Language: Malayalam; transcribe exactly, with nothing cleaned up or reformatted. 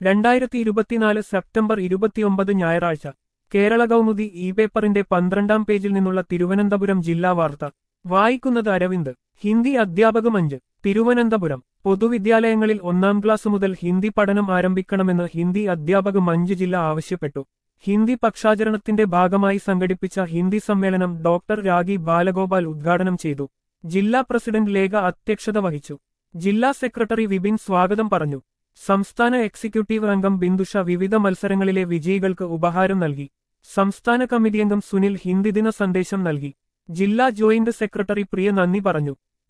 രണ്ടായിരത്തി ഇരുപത്തിനാല് സെപ്റ്റംബർ ഇരുപത്തിയൊമ്പത് ഞായറാഴ്ച കേരള കൗമുദി ഇ പേപ്പറിന്റെ പന്ത്രണ്ടാം പേജിൽ നിന്നുള്ള തിരുവനന്തപുരം ജില്ലാ വാർത്ത വായിക്കുന്നത് അരവിന്ദ്. ഹിന്ദി അധ്യാപകം അഞ്ച്. തിരുവനന്തപുരം പൊതുവിദ്യാലയങ്ങളിൽ ഒന്നാം ക്ലാസ് മുതൽ ഹിന്ദി പഠനം ആരംഭിക്കണമെന്ന് ഹിന്ദി അധ്യാപക മഞ്ച് ജില്ല ആവശ്യപ്പെട്ടു. ഹിന്ദി പക്ഷാചരണത്തിന്റെ ഭാഗമായി സംഘടിപ്പിച്ച ഹിന്ദി സമ്മേളനം ഡോക്ടർ രാഗി ബാലഗോപാൽ ഉദ്ഘാടനം ചെയ്തു. ജില്ലാ പ്രസിഡന്റ് ലേഖ അധ്യക്ഷത വഹിച്ചു. ജില്ലാ സെക്രട്ടറി വിപിൻ സ്വാഗതം പറഞ്ഞു. സംസ്ഥാന എക്സിക്യൂട്ടീവ് അംഗം ബിന്ദുഷ വിവിധ മത്സരങ്ങളിലെ വിജയികൾക്ക് ഉപഹാരം നൽകി. സംസ്ഥാന കമ്മിറ്റി അംഗം സുനിൽ ഹിന്ദി ദിന സന്ദേശം നൽകി. ജില്ലാ ജോയിന്റ് സെക്രട്ടറി പ്രിയ നന്ദി പറഞ്ഞു.